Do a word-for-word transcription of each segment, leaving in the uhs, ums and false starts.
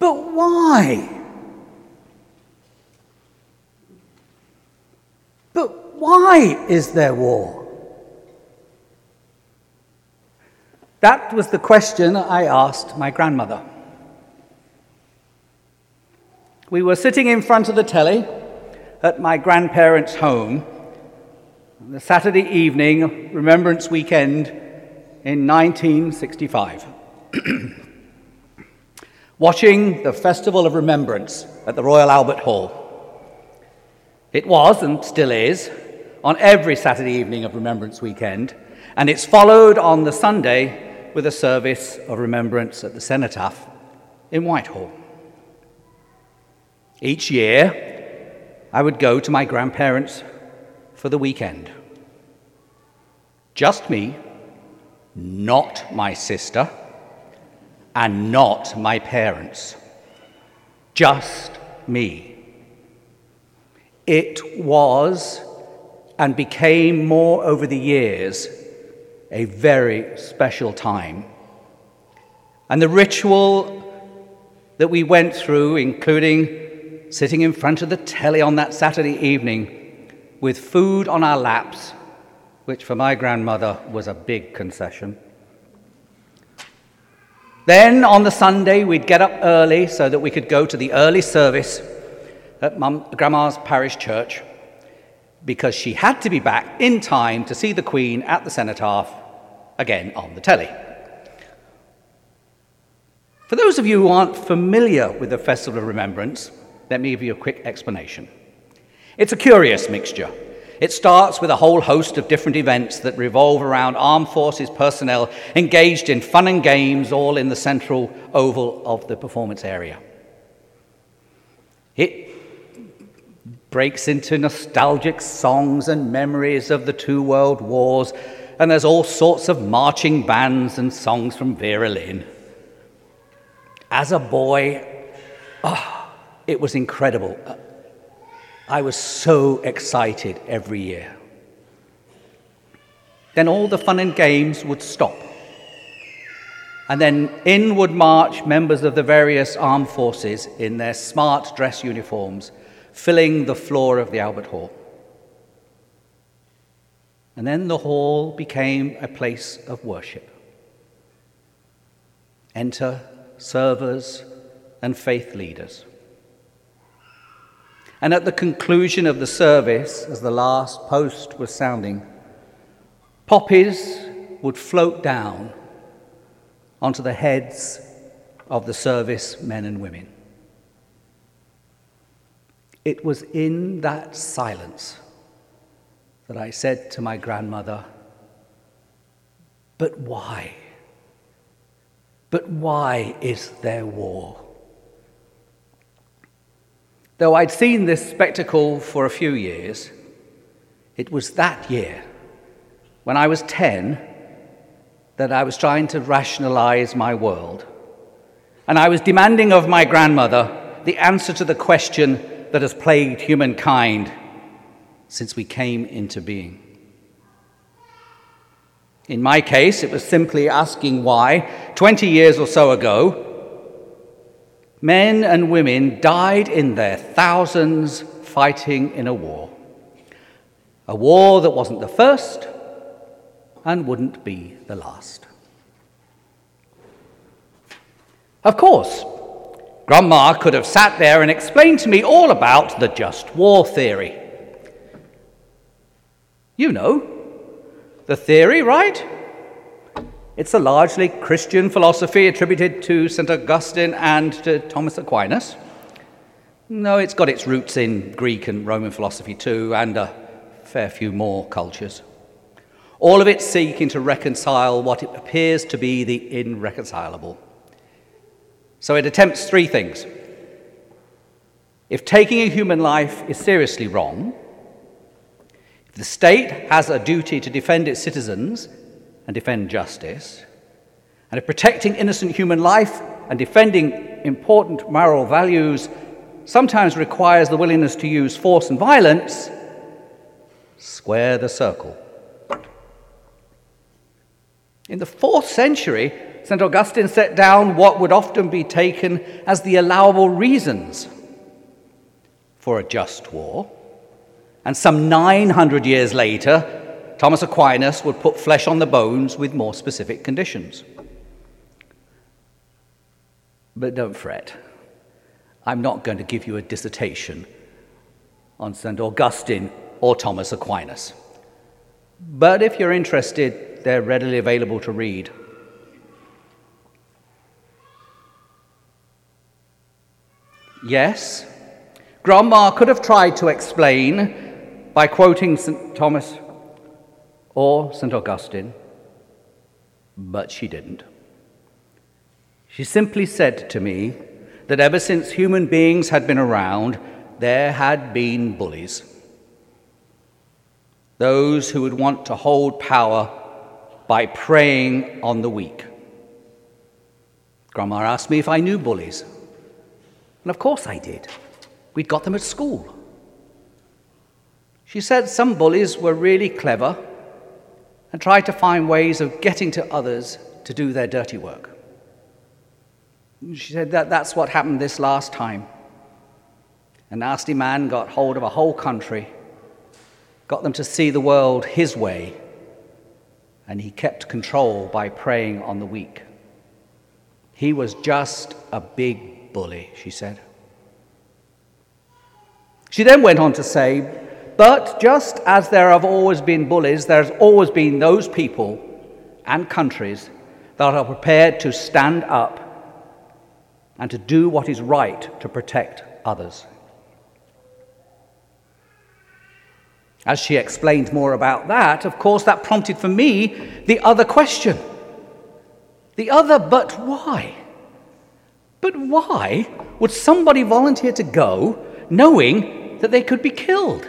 But why? But why is there war? That was the question I asked my grandmother. We were sitting in front of the telly at my grandparents' home on the Saturday evening, Remembrance Weekend in nineteen sixty-five, watching the Festival of Remembrance at the Royal Albert Hall. It was, and still is, on every Saturday evening of Remembrance Weekend, and it's followed on the Sunday with a service of remembrance at the Cenotaph in Whitehall. Each year, I would go to my grandparents for the weekend. Just me, not my sister, and not my parents. Just me. It was, and became more over the years, a very special time. And the ritual that we went through, including sitting in front of the telly on that Saturday evening with food on our laps, which for my grandmother was a big concession. Then on the Sunday, we'd get up early so that we could go to the early service at Mum, Grandma's parish church, because she had to be back in time to see the Queen at the Cenotaph again on the telly. For those of you who aren't familiar with the Festival of Remembrance, let me give you a quick explanation. It's a curious mixture. It starts with a whole host of different events that revolve around armed forces personnel engaged in fun and games, all in the central oval of the performance area. It breaks into nostalgic songs and memories of the two world wars, and there's all sorts of marching bands and songs from Vera Lynn. As a boy, oh, it was incredible. I was so excited every year. Then all the fun and games would stop. And then in would march members of the various armed forces in their smart dress uniforms, filling the floor of the Albert Hall. And then the hall became a place of worship. Enter servers and faith leaders. And at the conclusion of the service, as the last post was sounding, poppies would float down onto the heads of the service men and women. It was in that silence that I said to my grandmother, "But why? But why is there war?" Though I'd seen this spectacle for a few years, it was that year, when I was ten, that I was trying to rationalize my world. And I was demanding of my grandmother the answer to the question that has plagued humankind since we came into being. In my case, it was simply asking why, twenty years or so ago, men and women died in their thousands fighting in a war. A war that wasn't the first and wouldn't be the last. Of course, Grandma could have sat there and explained to me all about the just war theory. You know, the theory, right? It's a largely Christian philosophy attributed to Saint Augustine and to Thomas Aquinas. No, it's got its roots in Greek and Roman philosophy too, and a fair few more cultures. All of it seeking to reconcile what it appears to be the irreconcilable. So it attempts three things. If taking a human life is seriously wrong, if the state has a duty to defend its citizens and defend justice, and if protecting innocent human life and defending important moral values sometimes requires the willingness to use force and violence, square the circle. In the fourth century, Saint Augustine set down what would often be taken as the allowable reasons for a just war. And some nine hundred years later, Thomas Aquinas would put flesh on the bones with more specific conditions. But don't fret. I'm not going to give you a dissertation on Saint Augustine or Thomas Aquinas. But if you're interested, they're readily available to read. Yes, Grandma could have tried to explain by quoting Saint Thomas or Saint Augustine, but she didn't. She simply said to me that ever since human beings had been around, there had been bullies. Those who would want to hold power by preying on the weak. Grandma asked me if I knew bullies. And of course I did. We'd got them at school. She said some bullies were really clever and tried to find ways of getting to others to do their dirty work. She said that that's what happened this last time. A nasty man got hold of a whole country, got them to see the world his way, and he kept control by preying on the weak. He was just a big bully, she said. She then went on to say, but just as there have always been bullies, there's always been those people and countries that are prepared to stand up and to do what is right to protect others. As she explained more about that, of course, that prompted for me the other question. The other, but why? But why would somebody volunteer to go knowing that they could be killed?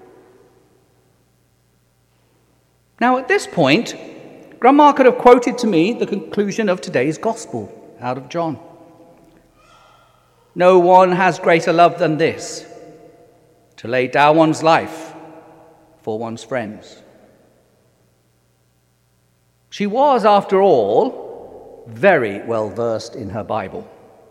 Now, at this point, Grandma could have quoted to me the conclusion of today's gospel out of John. No one has greater love than this, to lay down one's life for one's friends. She was, after all, very well versed in her Bible.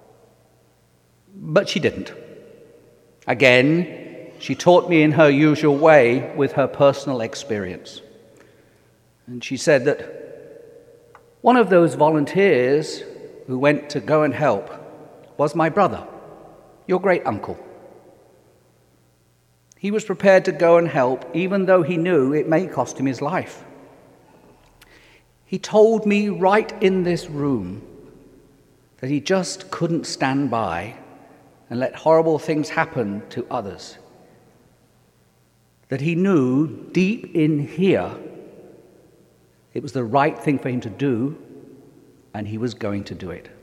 But she didn't. Again, she taught me in her usual way with her personal experience. And she said that one of those volunteers who went to go and help was my brother, your great uncle. He was prepared to go and help, even though he knew it may cost him his life. He told me right in this room that he just couldn't stand by and let horrible things happen to others. That he knew deep in here it was the right thing for him to do, and he was going to do it.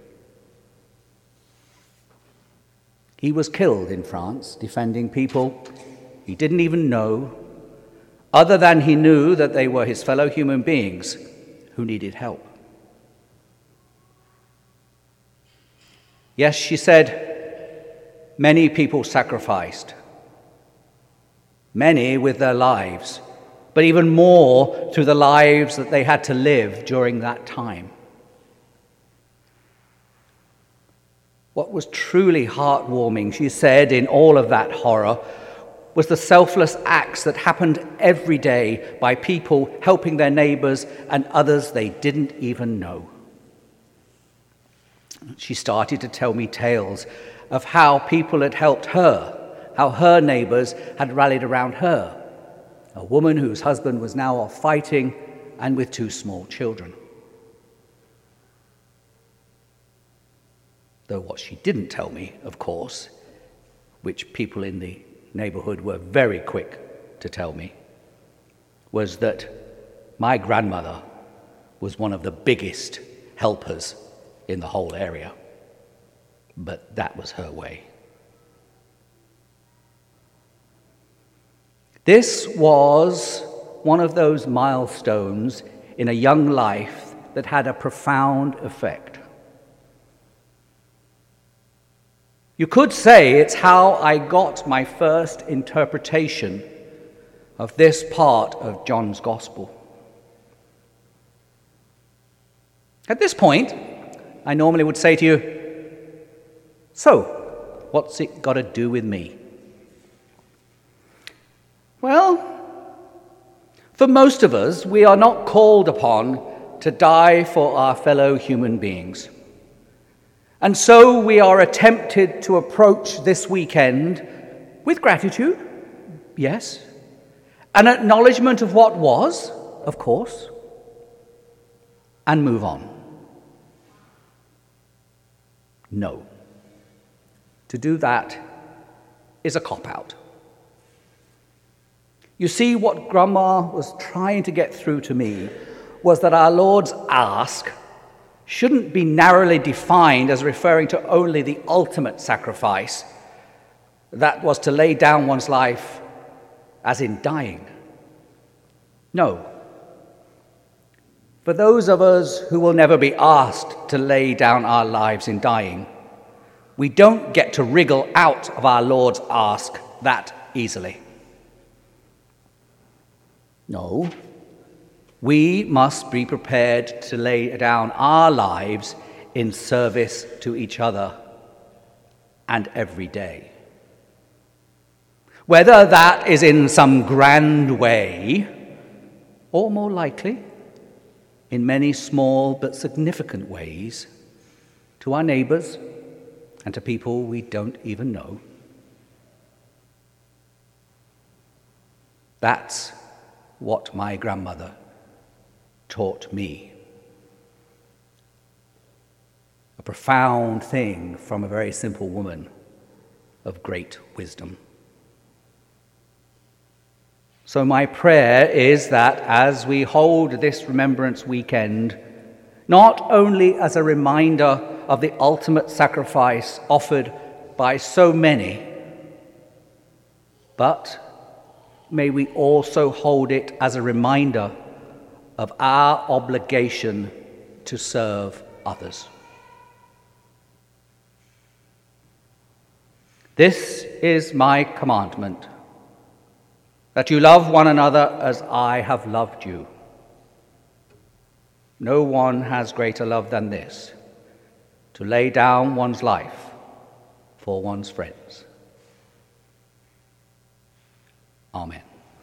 He was killed in France, defending people he didn't even know, other than he knew that they were his fellow human beings who needed help. Yes, she said, many people sacrificed, many with their lives, but even more through the lives that they had to live during that time. What was truly heartwarming, she said, in all of that horror, was the selfless acts that happened every day by people helping their neighbors and others they didn't even know. She started to tell me tales of how people had helped her, how her neighbors had rallied around her, a woman whose husband was now off fighting and with two small children. Though what she didn't tell me, of course, which people in the neighborhood were very quick to tell me, was that my grandmother was one of the biggest helpers in the whole area. But that was her way. This was one of those milestones in a young life that had a profound effect. You could say it's how I got my first interpretation of this part of John's Gospel. At this point, I normally would say to you, so, what's it got to do with me? Well, for most of us, we are not called upon to die for our fellow human beings. And so we are tempted to approach this weekend with gratitude, yes, an acknowledgement of what was, of course, and move on. No. To do that is a cop-out. You see, what Grandma was trying to get through to me was that our Lord's ask shouldn't be narrowly defined as referring to only the ultimate sacrifice, that was to lay down one's life as in dying. No. For those of us who will never be asked to lay down our lives in dying, we don't get to wriggle out of our Lord's ask that easily. No, we must be prepared to lay down our lives in service to each other and every day. Whether that is in some grand way, or more likely, in many small but significant ways, to our neighbors and to people we don't even know. That's what my grandmother taught me. A profound thing from a very simple woman of great wisdom. So my prayer is that as we hold this Remembrance Weekend, not only as a reminder of the ultimate sacrifice offered by so many, but may we also hold it as a reminder of our obligation to serve others. This is my commandment, that you love one another as I have loved you. No one has greater love than this, to lay down one's life for one's friends. Amen.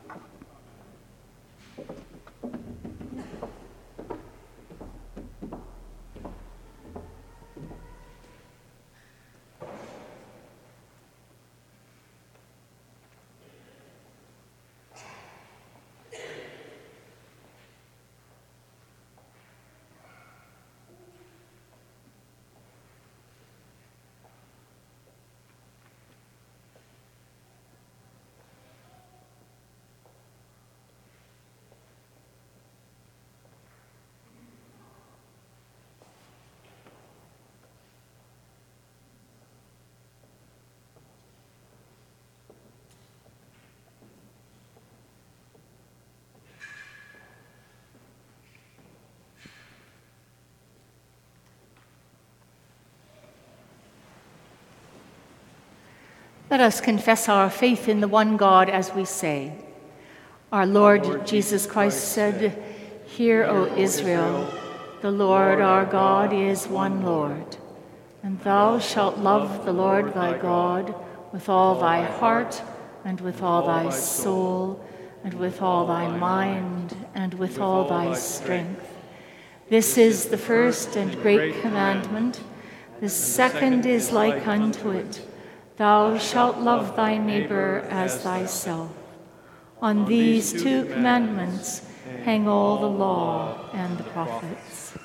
Let us confess our faith in the one God as we say. Our Lord, Lord Jesus Christ said, "Hear, O Israel, the Lord our God is one Lord. And thou shalt love the Lord thy God with all thy heart, and with all thy soul, and with all thy mind, and with all thy strength. This is the first and great commandment. The second is like unto it. Thou shalt love thy neighbor as thyself. On these two commandments hang all the law and the prophets."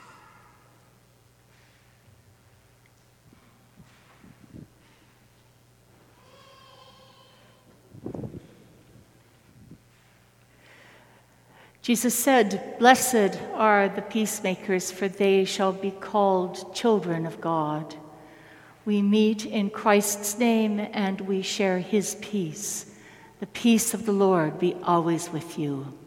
Jesus said, "Blessed are the peacemakers, for they shall be called children of God." We meet in Christ's name and we share his peace. The peace of the Lord be always with you.